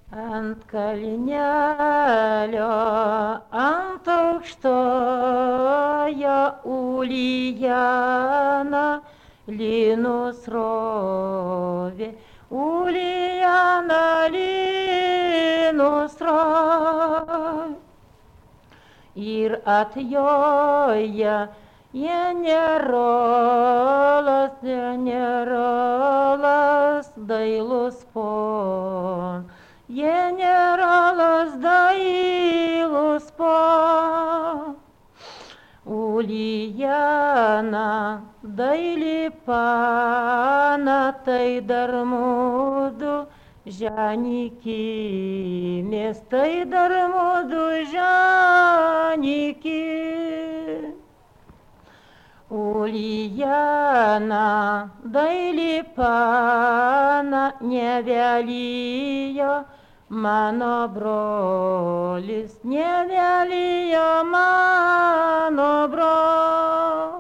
Ant kalnelio, ant aukštojo Ulijana lynus rovė, Ulijana lynus rovė. Ir atjoja generolas dailus pon. Generolas dailus pon. Ulijana daili pana, tai dar mudu ženikimės, tai dar mudu ženikimės. Ulijana daili pana, nevelijo mano brolis, nevelijo mano brolis.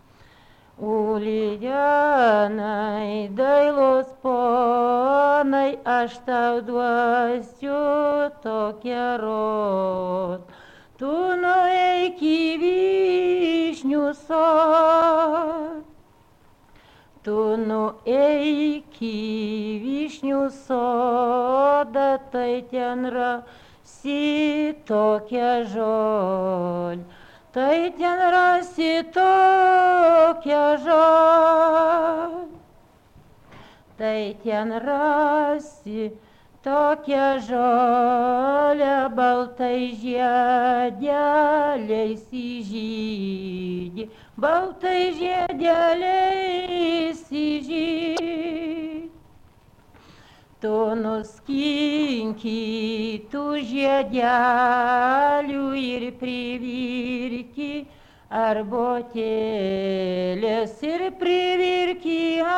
Ulijanai dailus ponai, aš tau duosiu tokią rot. Tu nueik į vyšnių sodą. Tu nueik į vyšnių sodą, tai ten rasi tokią žolę. Tai ten rasi tokią žolę. Tai ten rasi tokią žolę, baltai žiedeliais įžydi, baltai žiedeliais įžydi. Tu nuskinki tų žiedelių ir privirki arbotėlės, ir privirki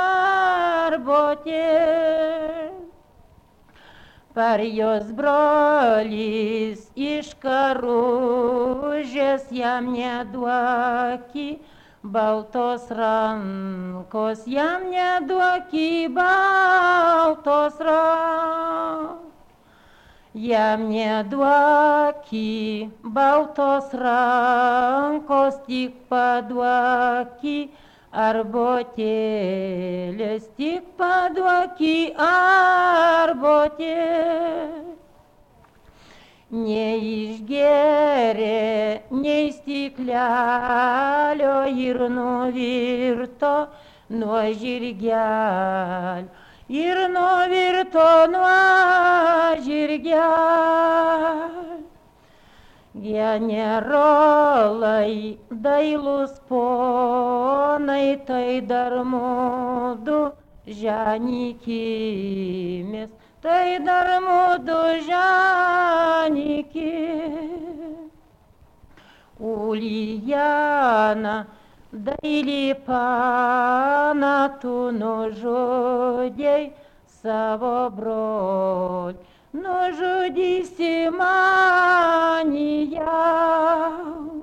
arbotėlės. Par jos brolis iš karužės, jam neduoki baltos rankos, jam neduoki baltos rankos. Jam neduoki baltos rankos, tik paduoki arbotėlės, tik paduoki arbotėlės. Neišgėrė nei stiklelio ir nuvirto nuo žirgelio, ir nuvirto nuo žirgelio. Generolai dailus ponai, tai dar mudu ženikimės, tai dar mudu ženikimės. Ulijana daili pana, tu nužudei savo brolį, nužudysi manyje.